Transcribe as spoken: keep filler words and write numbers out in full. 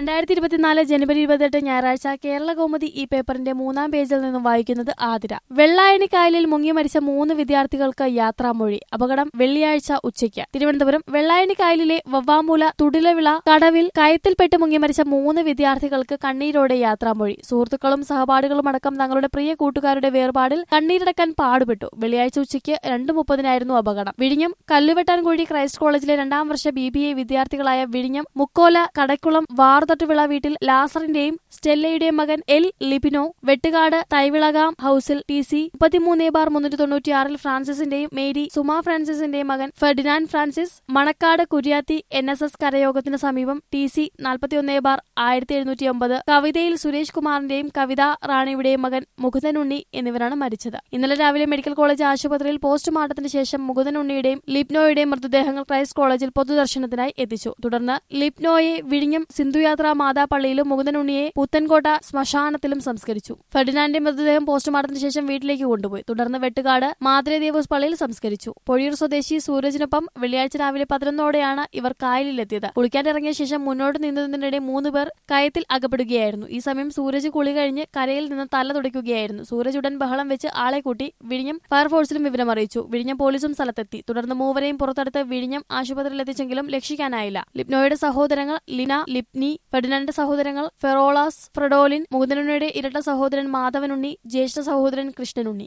രണ്ടായിരത്തി ഇരുപത്തിനാല് ജനുവരി ഇരുപത്തെട്ട് ഞായറാഴ്ച കേരള കൗമുദി ഈ പേപ്പറിന്റെ മൂന്നാം പേജിൽ നിന്നും വായിക്കുന്നത് ആതിര. വെള്ളായണി കായലിൽ മുങ്ങി മരിച്ച മൂന്ന് വിദ്യാർത്ഥികൾക്ക് യാത്രാമൊഴി. അപകടം വെള്ളിയാഴ്ച ഉച്ചയ്ക്ക്. തിരുവനന്തപുരം വെള്ളായണി കായലിലെ വവ്വാമൂല തുടിലവിള കടവിൽ കയത്തിൽപ്പെട്ട് മുങ്ങി മരിച്ച മൂന്ന് വിദ്യാർത്ഥികൾക്ക് കണ്ണീരോടെ യാത്രാമൊഴി. സുഹൃത്തുക്കളും സഹപാഠികളും അടക്കം തങ്ങളുടെ പ്രിയ കൂട്ടുകാരുടെ വേർപാടിൽ കണ്ണീരടക്കാൻ പാടുപെട്ടു. വെള്ളിയാഴ്ച ഉച്ചയ്ക്ക് രണ്ട് മുപ്പതിനായിരുന്നു അപകടം. വിഴിഞ്ഞം കല്ലുവെട്ടാൻകുഴി ക്രൈസ്റ്റ് കോളേജിലെ രണ്ടാം വർഷ ബി ബി എ വിദ്യാർത്ഥികളായ വിഴിഞ്ഞം മുക്കോല കടക്കുളം വാർതൊട്ടുവിള വീട്ടിൽ ലാസറിന്റെയും സ്റ്റെല്ലയുടെയും മകൻ എൽ ലിബിനോ, വെട്ടുകാട് തൈവിളകാം ഹൌസിൽ ടി സി മുപ്പത്തിമൂന്ന് ബാർ മുന്നൂറ്റി തൊണ്ണൂറ്റിയാറിൽ ഫ്രാൻസിസിന്റെയും മേരി സുമ ഫ്രാൻസിസിന്റെയും മകൻ Ferdinand Francis, Manacaud Kuriathi N S S കരയോഗത്തിന് സമീപം ടി സി നാൽപ്പത്തിയൊന്ന് ബാർ ആയിരത്തി എഴുന്നൂറ്റി ഒമ്പത് കവിതയിൽ സുരേഷ് കുമാറിന്റെയും കവിത റാണിയുടെയും മകൻ മുകുന്ദൻ ഉണ്ണി എന്നിവരാണ് മരിച്ചത്. ഇന്നലെ രാവിലെ മെഡിക്കൽ കോളേജ് ആശുപത്രിയിൽ പോസ്റ്റ്മോർട്ടത്തിന് ശേഷം മുകുന്ദൻ ഉണ്ണിയുടെയും ലിബ്നോയുടെയും മൃതദേഹങ്ങൾ ക്രൈസ്റ്റ് കോളേജിൽ പൊതുദർശനത്തിനായി എത്തിച്ചു. തുടർന്ന് ലിബ്നോയെ വിഴിഞ്ഞം സിന്ധുയാത്ര മാതാ പള്ളിയിലും മുകുന്ദൻ ഉണ്ണിയെ പുത്തൻകോട്ട ശ്മശാനത്തിലും സംസ്കരിച്ചു. ഫെർഡിനാൻഡിന്റെ മൃതദേഹം പോസ്റ്റ്മോർട്ടത്തിന് ശേഷം വീട്ടിലേക്ക് കൊണ്ടുപോയി. തുടർന്ന് വെട്ടുകാട് മാതൃ ദേവൂസ് പള്ളിയിൽ സംസ്കരിച്ചു. പൊഴിയൂർ സ്വദേശി സൂരജിനൊപ്പം വെള്ളിയാഴ്ച രാവിലെ പതിനൊന്നോടെയാണ് ഇവർ കായലിലെത്തിയത്. കുളിക്കാനിറങ്ങിയ ശേഷം മുന്നോട്ട് നീന്തുന്നതിനിടെ മൂന്ന് പേർ കയത്തിൽ അകപ്പെടുകയായിരുന്നു. ഈ സമയം സൂരജ് കുളി കഴിഞ്ഞ് കരയിൽ നിന്ന് തല തുടയ്ക്കുകയായിരുന്നു. സൂരജ് ഉടൻ ബഹളം വെച്ച് ആളെ കൂട്ടി വിഴിഞ്ഞം ഫയർഫോഴ്സിലും വിവരം അറിയിച്ചു. വിഴിഞ്ഞം പോലീസും സ്ഥലത്തെത്തി. തുടർന്ന് മൂവരെയും പുറത്തെടുത്ത് വിഴിഞ്ഞം ആശുപത്രിയിൽ എത്തിച്ചെങ്കിലും രക്ഷിക്കാനായില്ല. ലിബ്നോയുടെ സഹോദരങ്ങൾ ലിന, ലിപ്നി, ഫെർഡിനാൻഡിന്റെ സഹോദരങ്ങൾ ഫെറോളാസ്, ഫ്രെഡോലിൻ, മുകുന്ദനുണ്ണിയുടെ ഇരട്ട സഹോദരൻ മാധവനുണ്ണി, ജ്യേഷ്ഠ സഹോദരൻ കൃഷ്ണനുണ്ണി.